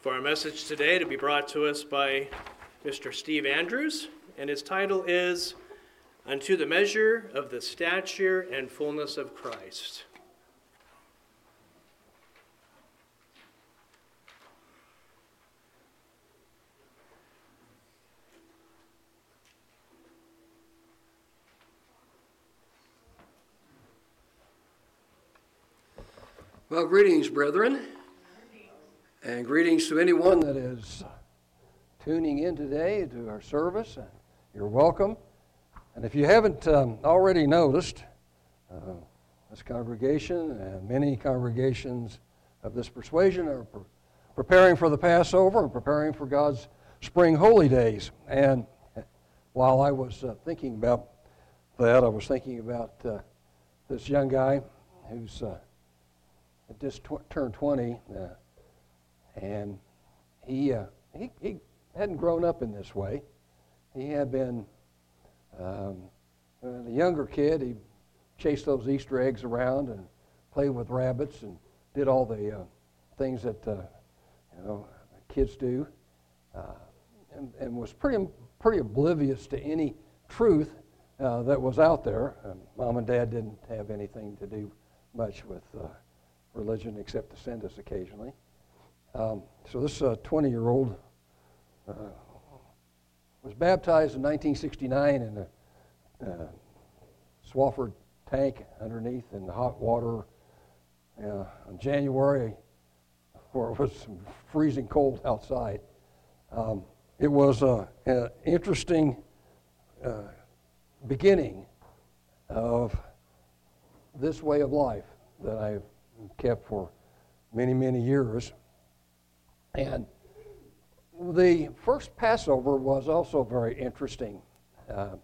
for our message today to be brought to us by Mr. Steve Andrews, and his title is Unto the Measure of the Stature and Fullness of Christ. Well, greetings, brethren, and greetings to anyone that is tuning in today to our service. You're welcome. And if you haven't already noticed, this congregation and many congregations of this persuasion are preparing for the Passover and preparing for God's spring holy days. And while I was thinking about that, I was thinking about this young guy who's just turned 20, and he hadn't grown up in this way. He had been a younger kid. He chased those Easter eggs around and played with rabbits and did all the things that kids do, and was pretty oblivious to any truth that was out there. Mom and Dad didn't have anything to do much with religion except to send us occasionally. So this 20-year-old was baptized in 1969 in a Swafford tank underneath in the hot water in January, where it was freezing cold outside. It was an interesting beginning of this way of life that I've kept for many, many years. And the first Passover was also very interesting. I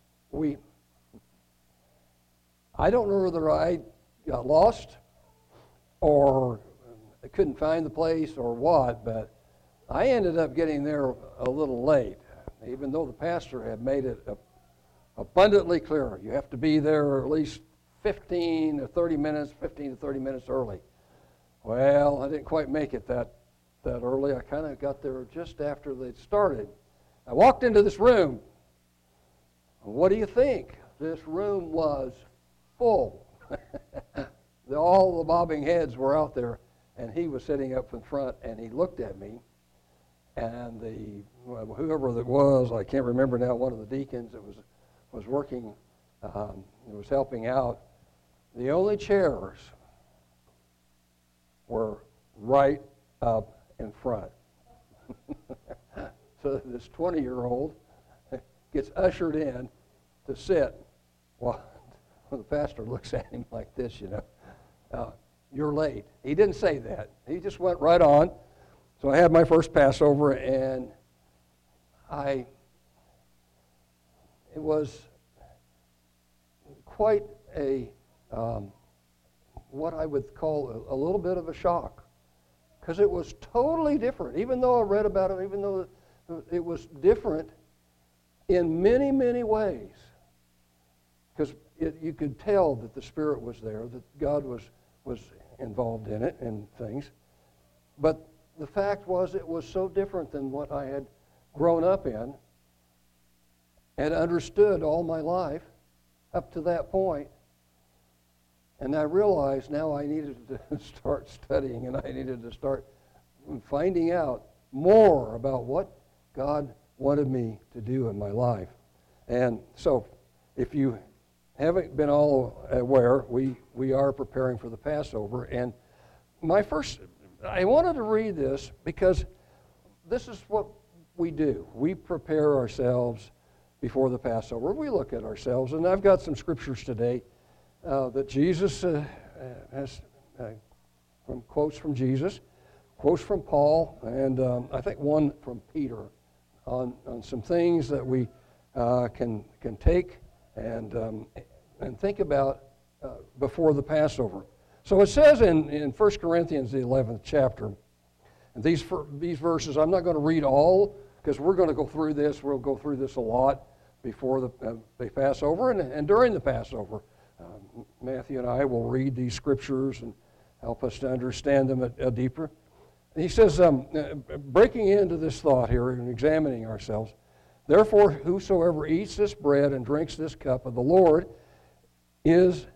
don't know whether I got lost or I couldn't find the place or what, but I ended up getting there a little late, even though the pastor had made it abundantly clear. You have to be there at least 15 to 30 minutes early. Well, I didn't quite make it that early. I kind of got there just after they'd started. I walked into this room. What do you think? This room was full. All the bobbing heads were out there, and he was sitting up in front, and he looked at me, and whoever that was, I can't remember now, one of the deacons that was working, was helping out. The only chairs were right up in front. So this 20-year-old gets ushered in to sit while the pastor looks at him like this, you're late. He didn't say that. He just went right on. So I had my first Passover, and it was quite a what I would call a little bit of a shock, because it was totally different. Even though I read about it, even though it was different in many, many ways, because you could tell that the Spirit was there, that God was involved in it and things. But the fact was, it was so different than what I had grown up in and understood all my life up to that point. And I realized now I needed to start studying, and I needed to start finding out more about what God wanted me to do in my life. And so if you haven't been all aware, we are preparing for the Passover. And I wanted to read this because this is what we do. We prepare ourselves before the Passover. We look at ourselves, and I've got some scriptures today that Jesus has from quotes from Jesus, quotes from Paul, and I think one from Peter on some things that we can take and think about before the Passover. So it says in 1 Corinthians, the 11th chapter, and these verses, I'm not going to read all, because we're going to go through this. We'll go through this a lot before the Passover and during the Passover. Matthew and I will read these scriptures and help us to understand them deeper. he says, breaking into this thought here and examining ourselves, therefore whosoever eats this bread and drinks this cup of the Lord is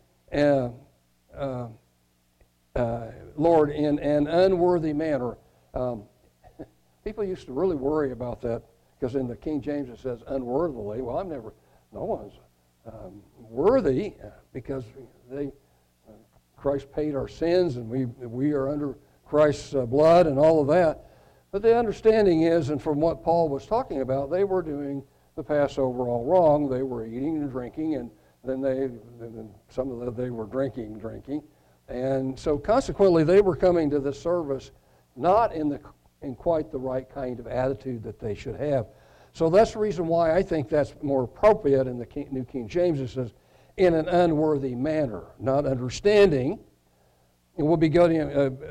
Lord in an unworthy manner. People used to really worry about that because in the King James it says unworthily. Well, no one's worthy because Christ paid our sins and we are under Christ's blood and all of that. But the understanding is, and from what Paul was talking about, they were doing the Passover all wrong. They were eating and drinking, and then they were drinking. And so consequently, they were coming to the service not in quite the right kind of attitude that they should have. So that's the reason why I think that's more appropriate in the New King James. It says, in an unworthy manner, not understanding, and will be guilty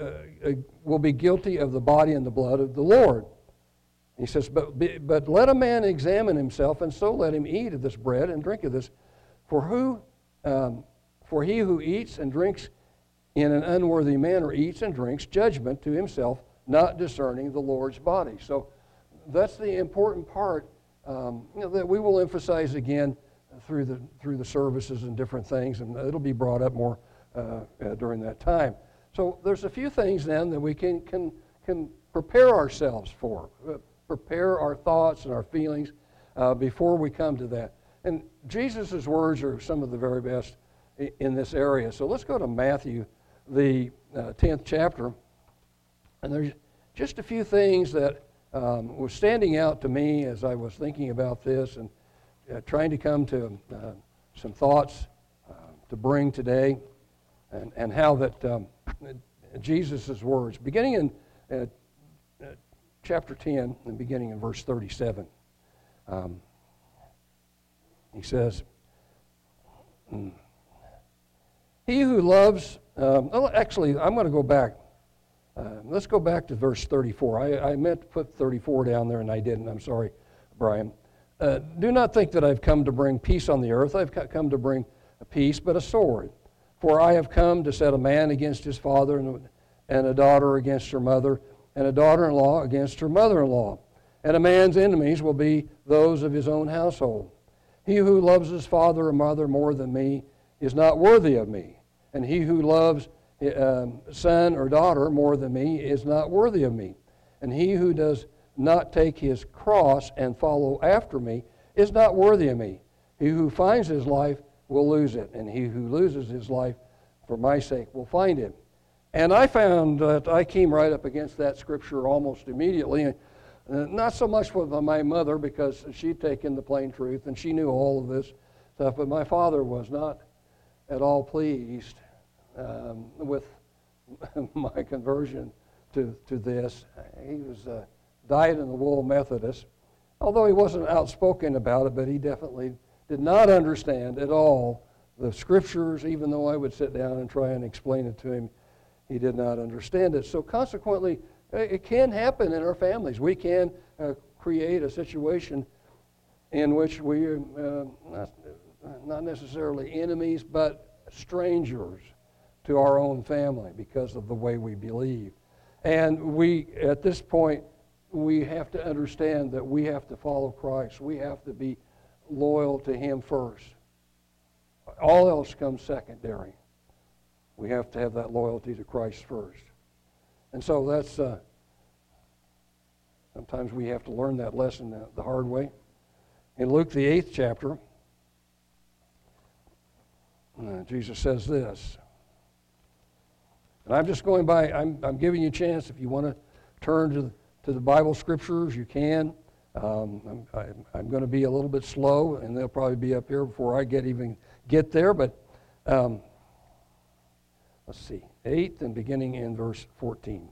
of the body and the blood of the Lord. He says, but let a man examine himself, and so let him eat of this bread and drink of this. For he who eats and drinks in an unworthy manner eats and drinks judgment to himself, not discerning the Lord's body. So that's the important part that we will emphasize again through the services and different things, and it'll be brought up more during that time. So there's a few things then that we can prepare ourselves for, prepare our thoughts and our feelings before we come to that. And Jesus' words are some of the very best in this area. So let's go to Matthew, the 10th chapter. And there's just a few things that was standing out to me as I was thinking about this and trying to come to some thoughts to bring today, and how that Jesus' words, beginning in chapter 10 and beginning in verse 37, he says, he who loves, actually, I'm going to go back. Let's go back to verse 34. I meant to put 34 down there and I didn't. I'm sorry, Brian. Do not think that I've come to bring peace on the earth. I've come to bring a peace, but a sword. For I have come to set a man against his father, and a daughter against her mother, and a daughter-in-law against her mother-in-law. And a man's enemies will be those of his own household. He who loves his father or mother more than me is not worthy of me. And he who loves son or daughter more than me is not worthy of me. And he who does not take his cross and follow after me is not worthy of me. He who finds his life will lose it, and he who loses his life for my sake will find it. And I found that I came right up against that scripture almost immediately. Not so much with my mother, because she'd taken the plain truth and she knew all of this stuff, but my father was not at all pleased with my conversion to this. He was dyed-in-the-wool Methodist, although he wasn't outspoken about it, but he definitely did not understand at all the scriptures. Even though I would sit down and try and explain it to him, he did not understand it. So consequently, it can happen in our families. We can create a situation in which we are not necessarily enemies, but strangers to our own family because of the way we believe. And at this point, we have to understand that we have to follow Christ. We have to be loyal to Him first. All else comes secondary. We have to have that loyalty to Christ first. And so that's, sometimes we have to learn that lesson the hard way. In Luke, the 8th chapter, Jesus says this. And I'm just going by, I'm giving you a chance. If you want to turn to the Bible scriptures, you can. I'm going to be a little bit slow, and they'll probably be up here before I get there. But let's see, 8 and beginning in verse 14.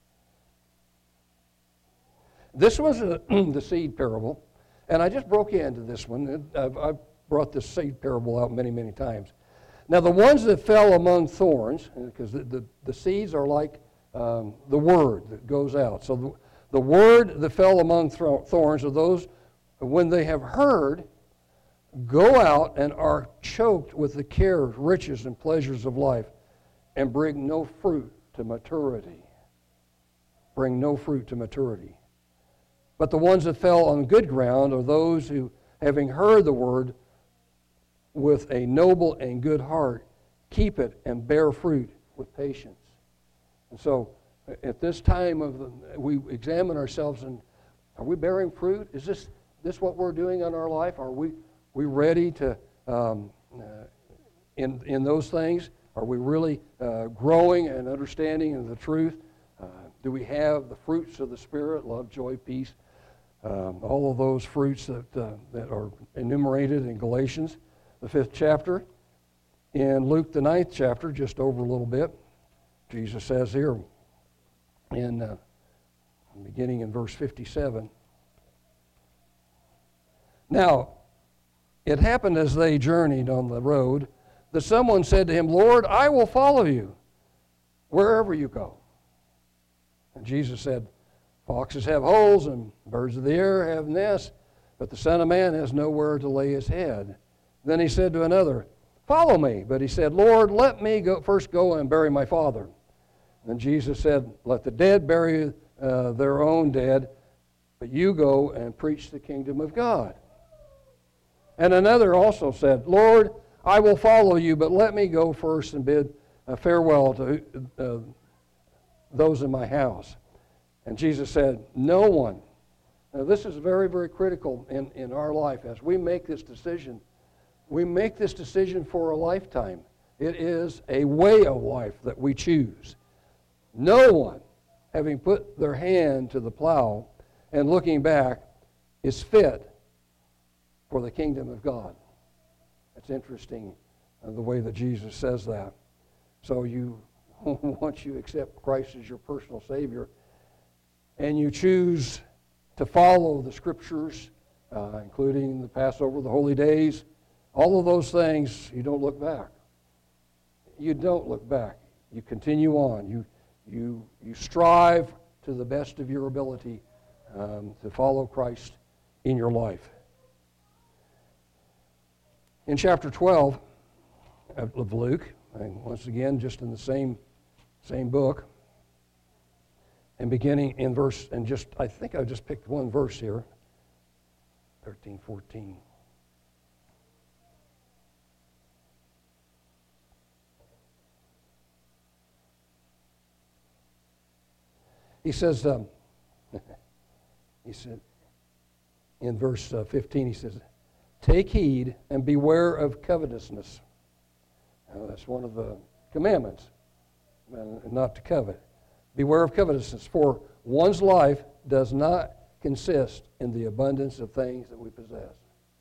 This was the seed parable, and I just broke into this one. I've brought this seed parable out many, many times. Now, the ones that fell among thorns, because the seeds are like the word that goes out. So the word that fell among thorns are those, when they have heard, go out and are choked with the cares, riches, and pleasures of life, and bring no fruit to maturity. bring no fruit to maturity. But the ones that fell on good ground are those who, having heard the word with a noble and good heart, keep it and bear fruit with patience. And so, at this time we examine ourselves, and are we bearing fruit? Is this what we're doing in our life? Are we ready to in those things? Are we really growing and understanding of the truth? Do we have the fruits of the Spirit, love, joy, peace, all of those fruits that are enumerated in Galatians, the 5th chapter? In Luke, the 9th chapter, just over a little bit, Jesus says here, beginning in verse 57, "Now, it happened as they journeyed on the road that someone said to him, 'Lord, I will follow you wherever you go.' And Jesus said, 'Foxes have holes and birds of the air have nests, but the Son of Man has nowhere to lay his head.' Then he said to another, 'Follow me.' But he said, 'Lord, let me first go and bury my father.' Then Jesus said, 'Let the dead bury their own dead, but you go and preach the kingdom of God.' And another also said, 'Lord, I will follow you, but let me go first and bid farewell to those in my house.' And Jesus said, 'No one.'" Now this is very, very critical in our life. As we make this decision, we make this decision for a lifetime. It is a way of life that we choose. No one, having put their hand to the plow and looking back, is fit for the kingdom of God. It's interesting the way that Jesus says that. So once you accept Christ as your personal Savior, and you choose to follow the Scriptures, including the Passover, the holy days, all of those things, you don't look back. You don't look back. You continue on. You strive to the best of your ability to follow Christ in your life. In chapter 12 of Luke, and once again, just in the same book, and beginning in verse, and just, I think I just picked one verse here, 13, 14. He says, he said, in verse 15, he says, "Take heed and beware of covetousness." Now, that's one of the commandments, not to covet. Beware of covetousness, for one's life does not consist in the abundance of things that we possess.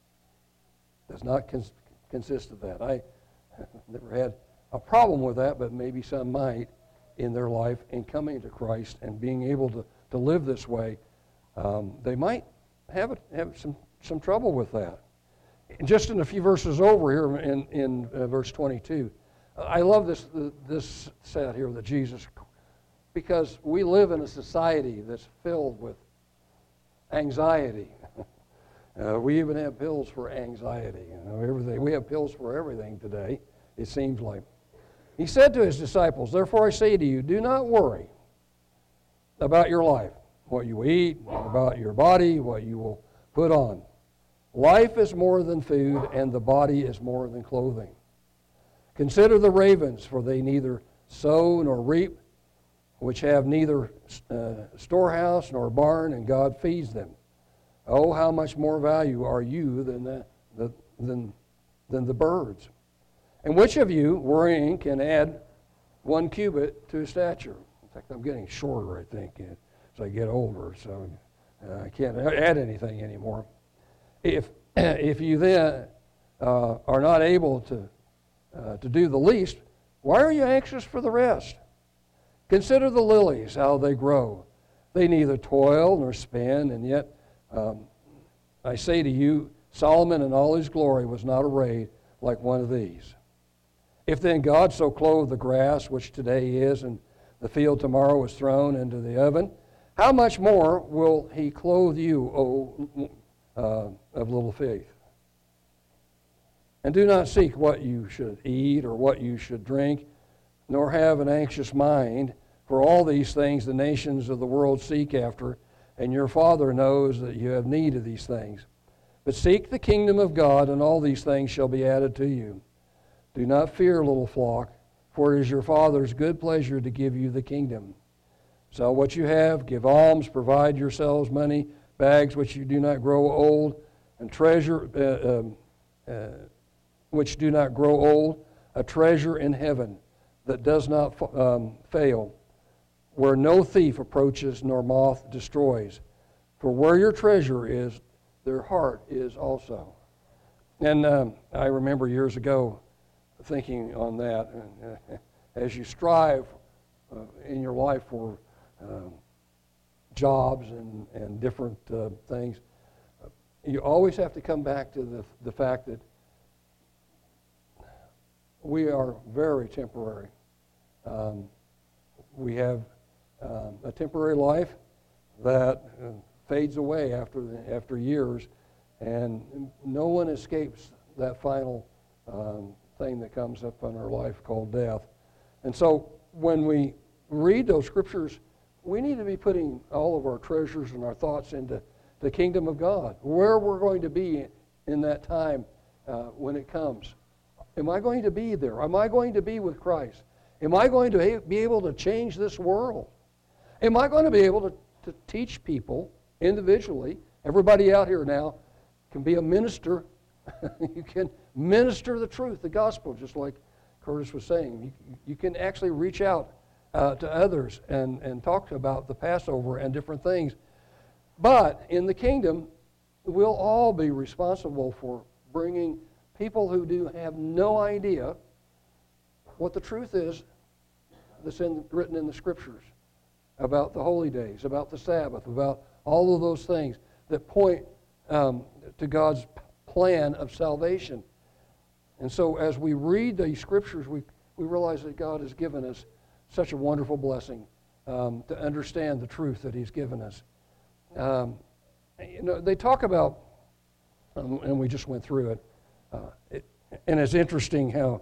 Does not consist of that. I never had a problem with that, but maybe some might in their life in coming to Christ and being able to live this way. They might have some trouble with that. Just in a few verses over here in verse 22, I love this set here that Jesus, because we live in a society that's filled with anxiety. We even have pills for anxiety. Everything. We have pills for everything today, it seems like. He said to his disciples, "Therefore I say to you, do not worry about your life, what you eat, about your body, what you will put on. Life is more than food, and the body is more than clothing. Consider the ravens, for they neither sow nor reap, which have neither storehouse nor barn, and God feeds them. Oh, how much more value are you than the birds? And which of you, worrying, can add 1 cubit to his stature?" In fact, I'm getting shorter, I think, as I get older, so I can't add anything anymore. If you then are not able to do the least, why are you anxious for the rest? Consider the lilies, how they grow. They neither toil nor spin, and yet I say to you, Solomon in all his glory was not arrayed like one of these. If then God so clothed the grass, which today is, and the field tomorrow is thrown into the oven, how much more will he clothe you, O of little faith? And do not seek what you should eat or what you should drink, nor have an anxious mind, For all these things the nations of the world seek after, and your Father knows that you have need of these things. But seek the kingdom of God, and all these things shall be added to you. Do not fear, little flock, for it is your Father's good pleasure to give you the kingdom. Sell what you have, give alms, provide yourselves money, bags which you do not grow old, and treasure which do not grow old, a treasure in heaven that does not fail, where no thief approaches nor moth destroys. For where your treasure is, their heart is also. And I remember years ago thinking on that, as you strive in your life for jobs and different things, you always have to come back to the fact that we are very temporary. We have a temporary life that fades away after years, and no one escapes that final thing that comes up in our life called death. And so when we read those scriptures, we need to be putting all of our treasures and our thoughts into the kingdom of God, where we're going to be in that time when it comes. Am I going to be there? Am I going to be with Christ? Am I going to be able to change this world? Am I going to be able to teach people individually? Everybody out here now can be a minister. You can minister the truth, the gospel, just like Curtis was saying. You can actually reach out to others and talk about the Passover and different things. But in the kingdom, we'll all be responsible for bringing people who do have no idea what the truth is that's written in the Scriptures about the holy days, about the Sabbath, about all of those things that point to God's plan of salvation. And so as we read these Scriptures, we realize that God has given us such a wonderful blessing to understand the truth that He's given us. They talk about, and we just went through it, and it's interesting how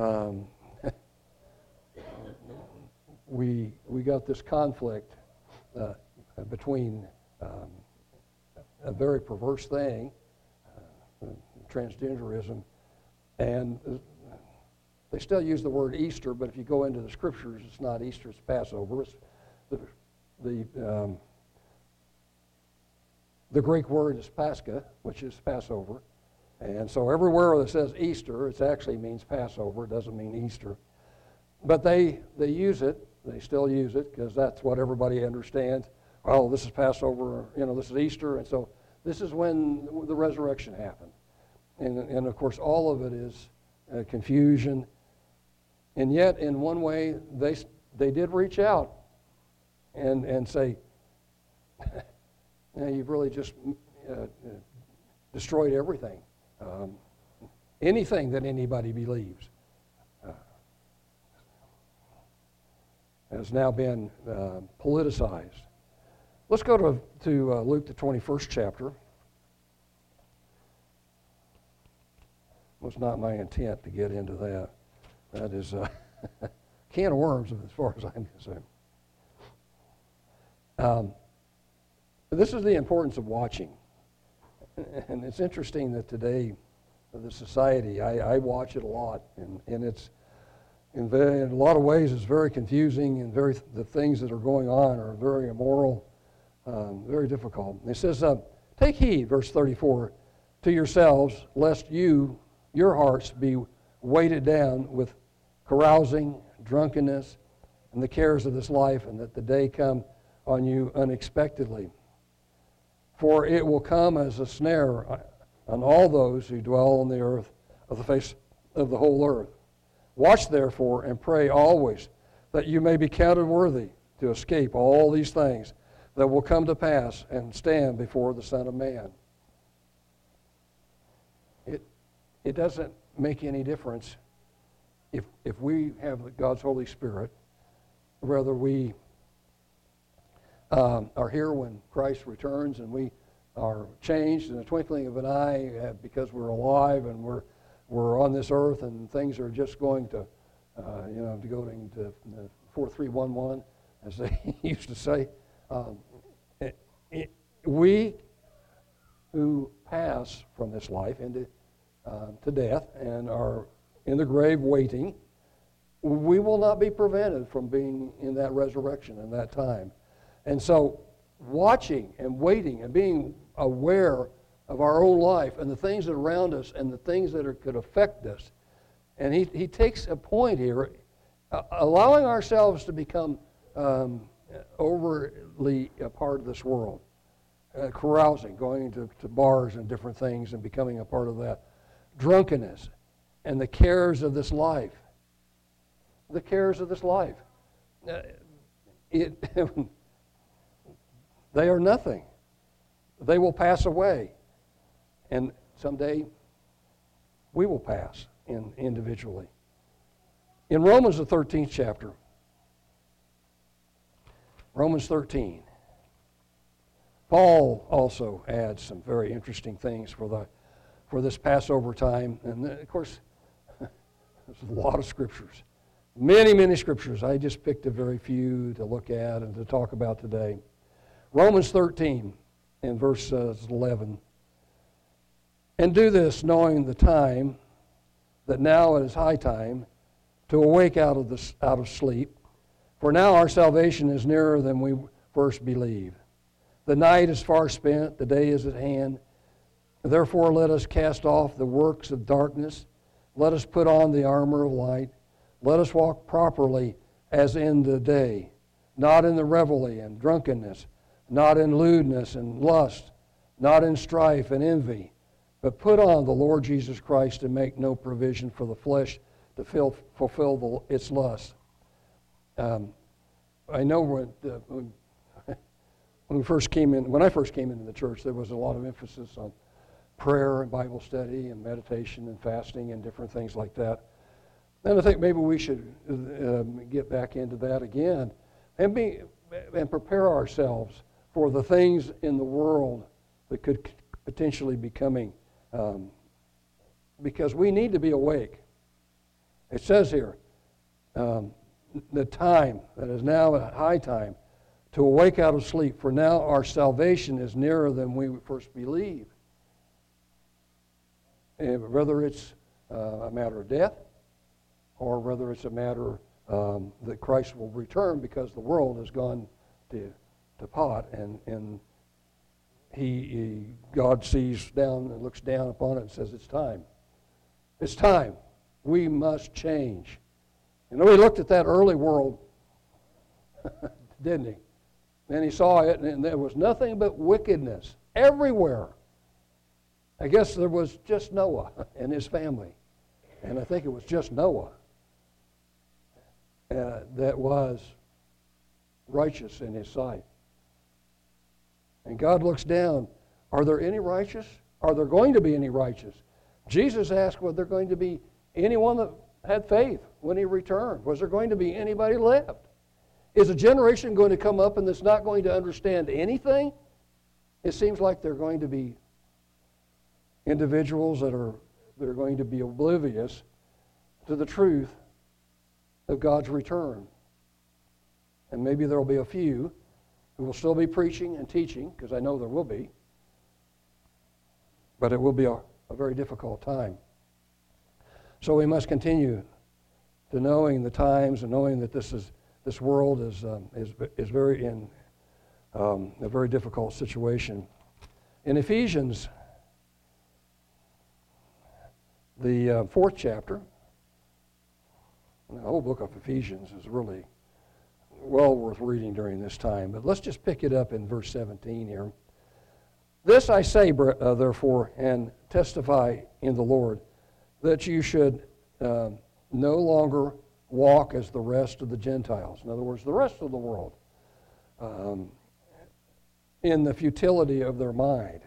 we got this conflict between a very perverse thing, transgenderism, and they still use the word Easter, but if you go into the Scriptures, it's not Easter, it's Passover. It's the Greek word is Pascha, which is Passover. And so everywhere that says Easter, it actually means Passover. It doesn't mean Easter. But they use it. They still use it because that's what everybody understands. Oh, this is Passover. This is Easter. And so this is when the resurrection happened. And of course, all of it is confusion. And yet, in one way, they did reach out and say, you've really just destroyed everything. Anything that anybody believes has now been politicized. Let's go to Luke, the 21st chapter. It was not my intent to get into that. That is a can of worms as far as I'm concerned. This is the importance of watching. And it's interesting that today, the society, I watch it a lot, and it's in a lot of ways it's very confusing, and the things that are going on are very immoral, very difficult. And it says, take heed, verse 34, to yourselves, lest your hearts be weighted down with carousing, drunkenness, and the cares of this life, and that the day come on you unexpectedly. For it will come as a snare on all those who dwell on the earth, of the face of the whole earth. Watch therefore and pray always that you may be counted worthy to escape all these things that will come to pass and stand before the Son of Man. It doesn't make any difference if we have God's Holy Spirit, whether we are here when Christ returns and we are changed in the twinkling of an eye because we're alive and we're on this earth and things are just going to, to 4311, as they used to say. We who pass from this life into to death and are in the grave waiting, we will not be prevented from being in that resurrection in that time. And so watching and waiting and being aware of our own life and the things that are around us and the things that could affect us. And he takes a point here, allowing ourselves to become overly a part of this world. Carousing, going to bars and different things and becoming a part of that. Drunkenness and the cares of this life. The cares of this life. They are nothing. They will pass away. And someday we will pass individually. In Romans, the 13th chapter, Romans 13, Paul also adds some very interesting things for this Passover time. And of course, there's a lot of scriptures. Many, many scriptures. I just picked a very few to look at and to talk about today. Romans 13 and verse 11. And do this, knowing the time, that now it is high time to awake out of sleep. For now our salvation is nearer than we first believed. The night is far spent, the day is at hand. Therefore let us cast off the works of darkness. Let us put on the armor of light. Let us walk properly as in the day, not in the revelry and drunkenness, not in lewdness and lust, not in strife and envy, but put on the Lord Jesus Christ and make no provision for the flesh to fulfill its lust. I know when I first came into the church, there was a lot of emphasis on prayer and Bible study and meditation and fasting and different things like that. And I think maybe we should get back into that again and prepare ourselves for the things in the world that could potentially be coming, because we need to be awake. It says here, the time that is now a high time to awake out of sleep, for now our salvation is nearer than we first believed. And whether it's a matter of death or whether it's a matter that Christ will return because the world has gone to pot and God sees down and looks down upon it and says, it's time. It's time. We must change. You know, he looked at that early world, didn't he? And he saw it, and there was nothing but wickedness everywhere. I guess there was just Noah and his family. And I think it was just Noah that was righteous in his sight. And God looks down. Are there any righteous? Are there going to be any righteous? Jesus asked, was there going to be anyone that had faith when he returned? Was there going to be anybody left? Is a generation going to come up and that's not going to understand anything? It seems like they're going to be individuals that are going to be oblivious to the truth of God's return. And maybe there will be a few who will still be preaching and teaching, because I know there will be. But it will be a very difficult time. So we must continue to knowing the times and knowing that this world is very in a very difficult situation. In Ephesians, the 4th chapter, the whole book of Ephesians is really well worth reading during this time. But let's just pick it up in verse 17 here. This I say, therefore, and testify in the Lord, that you should no longer walk as the rest of the Gentiles. In other words, the rest of the world, in the futility of their mind.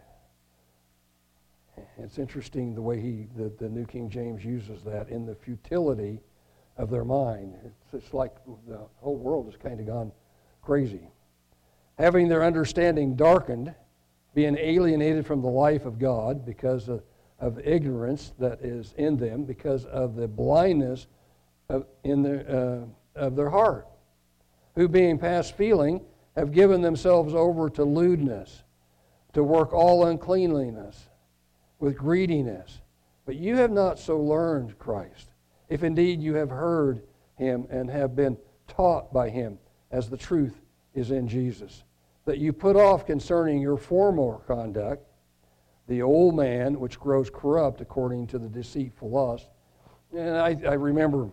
It's interesting the way the New King James uses that, in the futility of their mind. It's like the whole world has kind of gone crazy. Having their understanding darkened, being alienated from the life of God because of ignorance that is in them, because of the blindness of their heart. who being past feeling have given themselves over to lewdness, to work all uncleanliness with greediness. But you have not so learned Christ, if indeed you have heard him and have been taught by him, as the truth is in Jesus, that you put off concerning your former conduct the old man which grows corrupt according to the deceitful lust. And I remember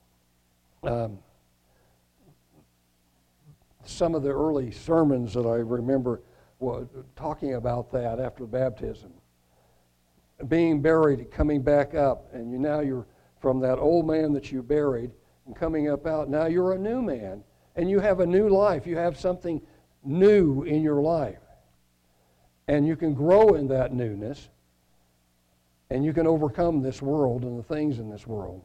some of the early sermons that I remember talking about that after baptism. Being buried, coming back up, and now you're from that old man that you buried and coming up out. Now you're a new man, and you have a new life. You have something new in your life. And you can grow in that newness, and you can overcome this world and the things in this world.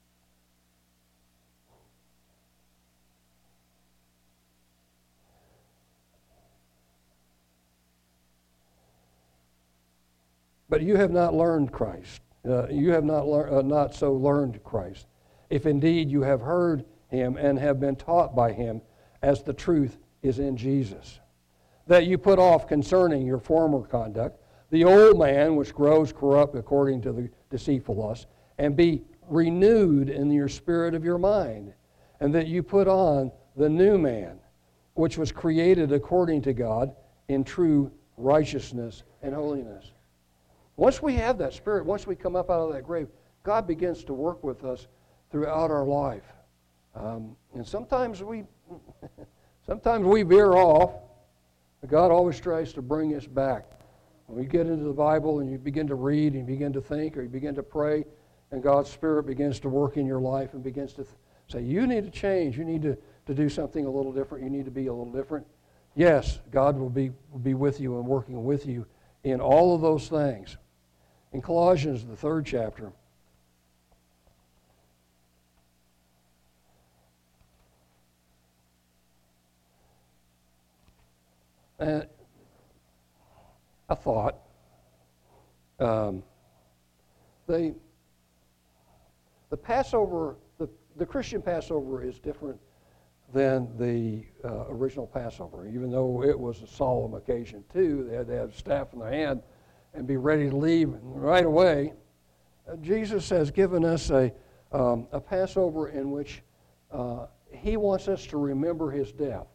But you have not learned Christ. You have not so learned Christ, if indeed you have heard him and have been taught by him, as the truth is in Jesus. That you put off concerning your former conduct the old man which grows corrupt according to the deceitful lust, and be renewed in your spirit of your mind, and that you put on the new man, which was created according to God in true righteousness and holiness. Once we have that spirit, once we come up out of that grave, God begins to work with us throughout our life. And sometimes we veer off, but God always tries to bring us back. When we get into the Bible and you begin to read and you begin to think or you begin to pray, and God's Spirit begins to work in your life and begins to say, you need to change, you need to do something a little different, you need to be a little different. Yes, God will be with you and working with you in all of those things. In Colossians, the 3rd chapter, a thought, the Passover, the Christian Passover is different than the original Passover, even though it was a solemn occasion too. They had to have staff in their hand and be ready to leave right away. Jesus has given us a Passover in which he wants us to remember his death.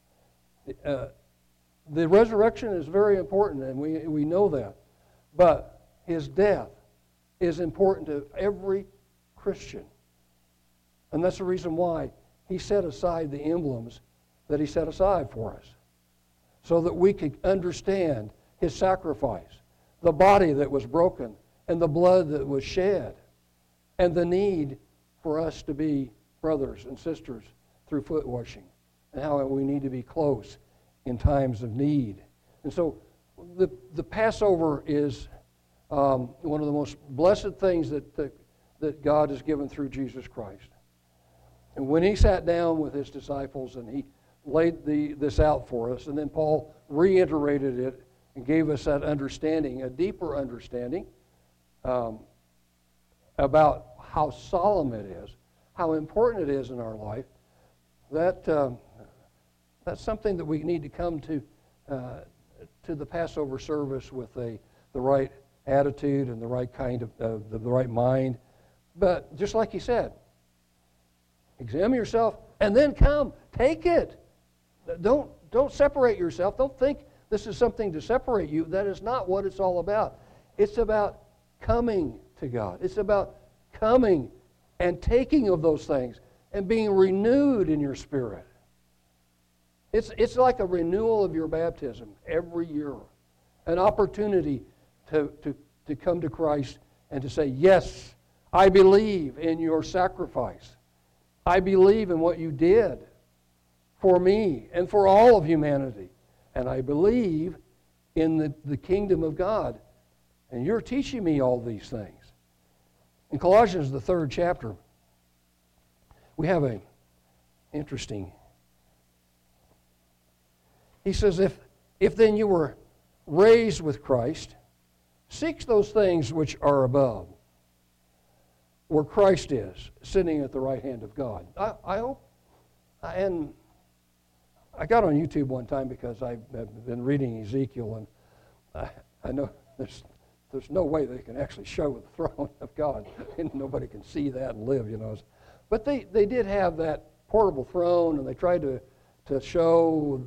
The resurrection is very important, and we know that. But his death is important to every Christian. And that's the reason why he set aside the emblems that he set aside for us, so that we could understand his sacrifice, the body that was broken, and the blood that was shed, and the need for us to be brothers and sisters through foot washing, and how we need to be close in times of need. And so the Passover is one of the most blessed things that God has given through Jesus Christ. And when he sat down with his disciples and he laid this out for us, and then Paul reiterated it and gave us that understanding, a deeper understanding about how solemn it is, how important it is in our life, that's something that we need to come to the Passover service with the right attitude and the right kind of the right mind. But just like he said, examine yourself and then come, take it. Don't separate yourself. Don't think this is something to separate you. That is not what it's all about. It's about coming to God. It's about coming and taking of those things and being renewed in your spirit. It's like a renewal of your baptism every year, an opportunity to come to Christ and to say, yes, I believe in your sacrifice. I believe in what you did for me and for all of humanity. And I believe in the kingdom of God. And you're teaching me all these things. In Colossians, the 3rd chapter, we have an interesting. He says, if then you were raised with Christ, seek those things which are above, where Christ is, sitting at the right hand of God. I hope, and I got on YouTube one time because I've been reading Ezekiel, and I know there's no way they can actually show the throne of God, and nobody can see that and live, But they did have that portable throne, and they tried to show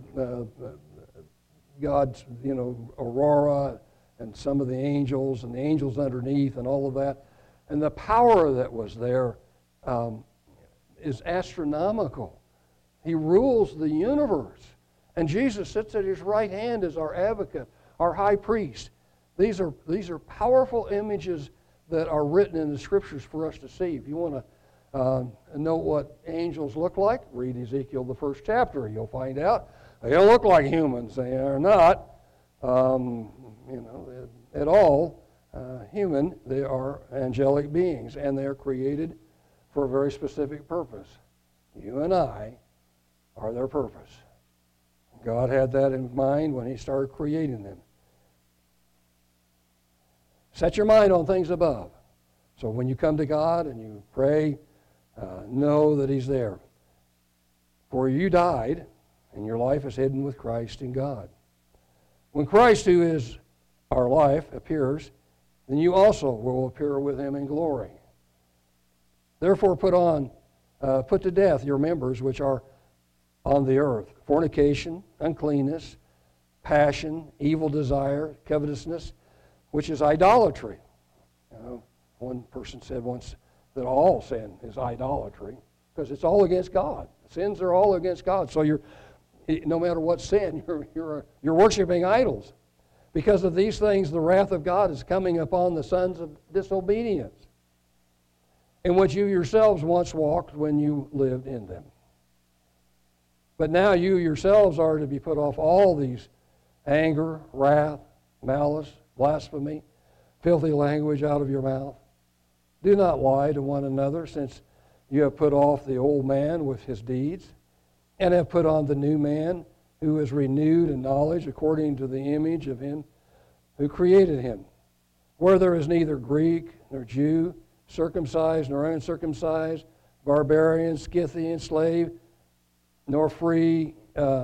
God's, aurora and some of the angels and the angels underneath and all of that. And the power that was there is astronomical. He rules the universe. And Jesus sits at his right hand as our advocate, our high priest. These are powerful images that are written in the Scriptures for us to see. If you want to know what angels look like, read Ezekiel, the first chapter. You'll find out they don't look like humans. They are not, at all human. They are angelic beings, and they are created for a very specific purpose. You and I are their purpose. God had that in mind when he started creating them. Set your mind on things above. So when you come to God and you pray, know that he's there. For you died, and your life is hidden with Christ in God. When Christ, who is our life, appears, then you also will appear with him in glory. Therefore put to death your members which are on the earth: fornication, uncleanness, passion, evil desire, covetousness, which is idolatry. One person said once that all sin is idolatry because it's all against God. Sins are all against God. So no matter what sin, you're worshiping idols. Because of these things, the wrath of God is coming upon the sons of disobedience, in which you yourselves once walked when you lived in them. But now you yourselves are to be put off all these: anger, wrath, malice, blasphemy, filthy language out of your mouth. Do not lie to one another, since you have put off the old man with his deeds, and have put on the new man, who is renewed in knowledge according to the image of him who created him. Where there is neither Greek nor Jew, circumcised nor uncircumcised, barbarian, Scythian, slave nor free,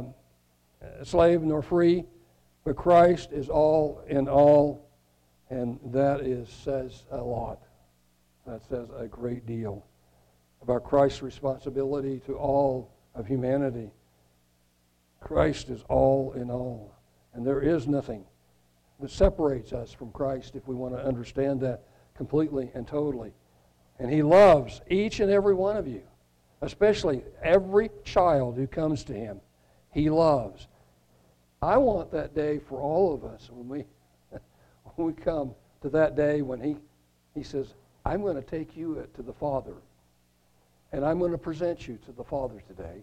but Christ is all in all, and that says a lot. That says a great deal about Christ's responsibility to all of humanity. Christ is all in all, and there is nothing that separates us from Christ if we want to understand that completely and totally. And he loves each and every one of you, especially every child who comes to him. He loves. I want that day for all of us when we come to that day when he says, I'm going to take you to the Father, and I'm going to present you to the Father today.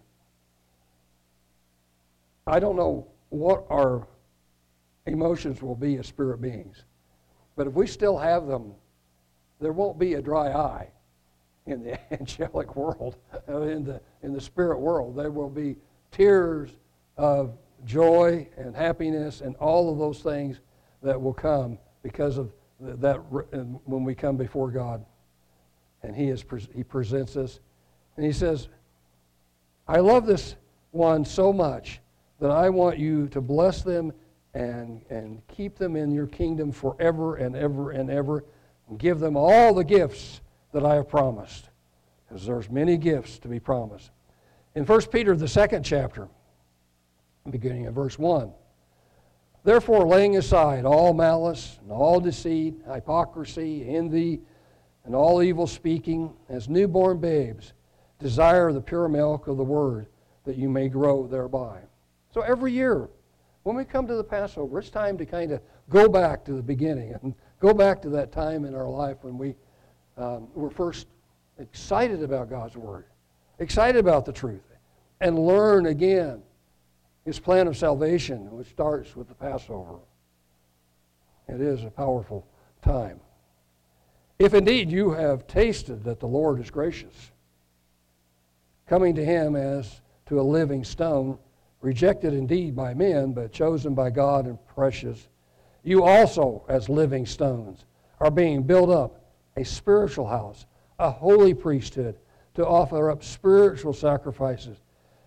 I don't know what our emotions will be as spirit beings, but if we still have them, there won't be a dry eye in the angelic world, in the spirit world. There will be tears of joy and happiness and all of those things that will come because of that when we come before God. And he presents us, and he says, I love this one so much that I want you to bless them and keep them in your kingdom forever and ever and ever, and give them all the gifts that I have promised, because there's many gifts to be promised. In 1 Peter, the 2nd chapter, beginning at verse 1, therefore laying aside all malice and all deceit, hypocrisy, envy, and all evil speaking, as newborn babes, desire the pure milk of the word, that you may grow thereby. So every year, when we come to the Passover, it's time to kind of go back to the beginning and go back to that time in our life when we were first excited about God's Word, excited about the truth, and learn again His plan of salvation, which starts with the Passover. It is a powerful time. If indeed you have tasted that the Lord is gracious, coming to Him as to a living stone, rejected indeed by men, but chosen by God and precious, you also, as living stones, are being built up a spiritual house, a holy priesthood, to offer up spiritual sacrifices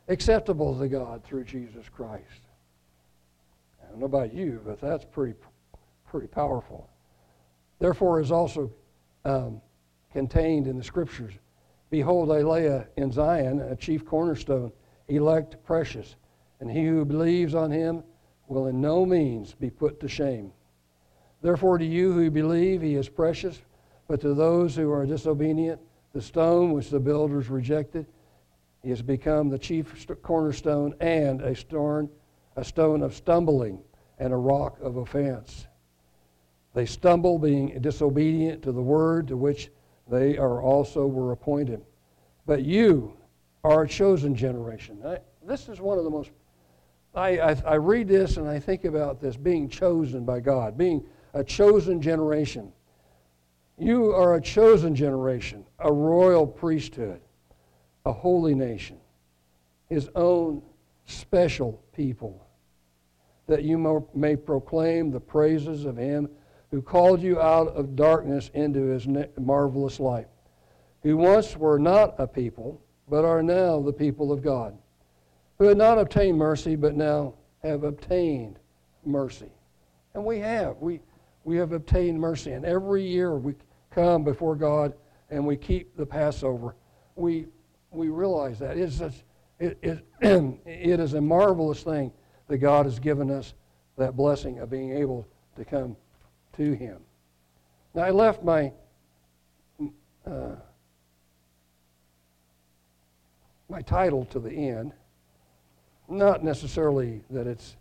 acceptable to God through Jesus Christ. I don't know about you, but that's pretty powerful. Therefore is also contained in the Scriptures, behold, I lay in Zion a chief cornerstone, elect, precious, and he who believes on him will in no means be put to shame. Therefore to you who believe he is precious, but to those who are disobedient, the stone which the builders rejected, he has become the chief cornerstone and a stone of stumbling and a rock of offense. They stumble, being disobedient to the word to which they were appointed. But you are a chosen generation. This is one of the most, I read this and I think about this, being chosen by God, being a chosen generation. You are a chosen generation, a royal priesthood, a holy nation, his own special people, that you may proclaim the praises of him who called you out of darkness into his marvelous light, who once were not a people, but are now the people of God, who had not obtained mercy, but now have obtained mercy. And we have. We have obtained mercy. And every year we come before God and we keep the Passover. We realize that. It is a marvelous thing that God has given us that blessing of being able to come to him. Now I left my title to the end. Not necessarily that it's,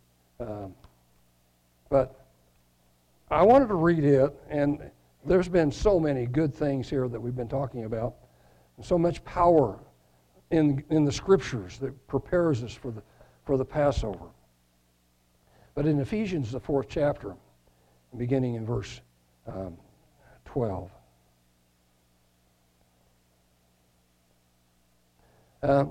but I wanted to read it, and there's been so many good things here that we've been talking about, and so much power in the Scriptures that prepares us for the Passover. But in Ephesians, the 4th chapter, beginning in verse 12. Let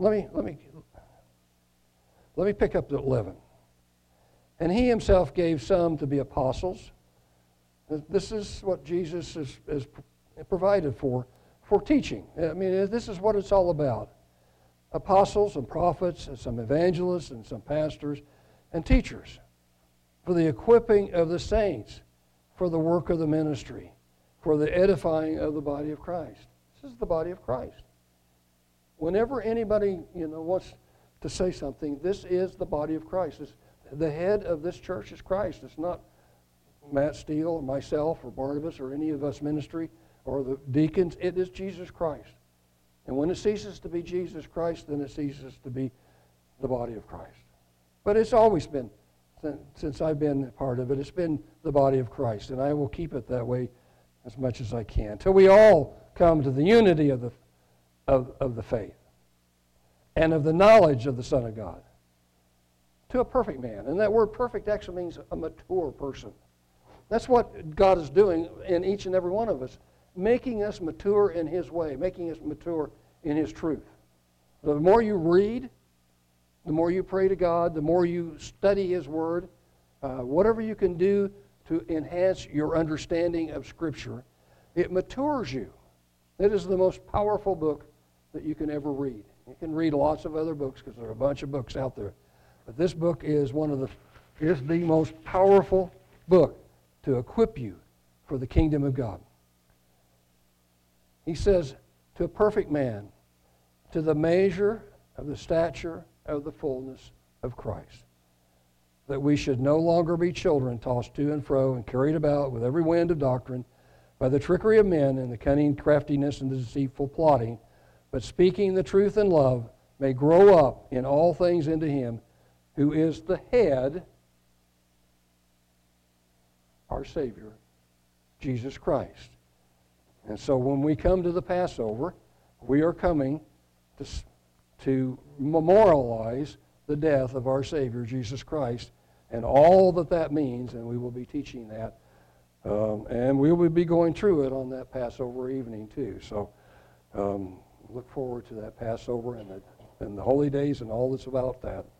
me pick up to 11. And he himself gave some to be apostles. This is what Jesus has provided for teaching. I mean, this is what it's all about. Apostles and prophets and some evangelists and some pastors and teachers for the equipping of the saints, for the work of the ministry, for the edifying of the body of Christ. This is the body of Christ. Whenever anybody wants to say something, this is the body of Christ. The head of this church is Christ. It's not Matt Steele or myself or Barnabas or any of us ministry or the deacons. It is Jesus Christ. And when it ceases to be Jesus Christ, then it ceases to be the body of Christ. But it's always been, since I've been a part of it, it's been the body of Christ. And I will keep it that way as much as I can, until we all come to the unity of the faith and of the knowledge of the Son of God, to a perfect man. And that word perfect actually means a mature person. That's what God is doing in each and every one of us, making us mature in his way, making us mature in his truth. The more you read, the more you pray to God, the more you study his word, whatever you can do to enhance your understanding of Scripture, it matures you. It is the most powerful book that you can ever read. You can read lots of other books because there are a bunch of books out there. But this book is the most powerful book to equip you for the kingdom of God. He says, to a perfect man, to the measure of the stature of the fullness of Christ, that we should no longer be children tossed to and fro and carried about with every wind of doctrine by the trickery of men and the cunning craftiness and the deceitful plotting, but speaking the truth in love may grow up in all things into him who is the head, our Savior, Jesus Christ. And so when we come to the Passover, we are coming to memorialize the death of our Savior, Jesus Christ, and all that means, and we will be teaching that. And we will be going through it on that Passover evening too. So look forward to that Passover and the holy days and all that's about that.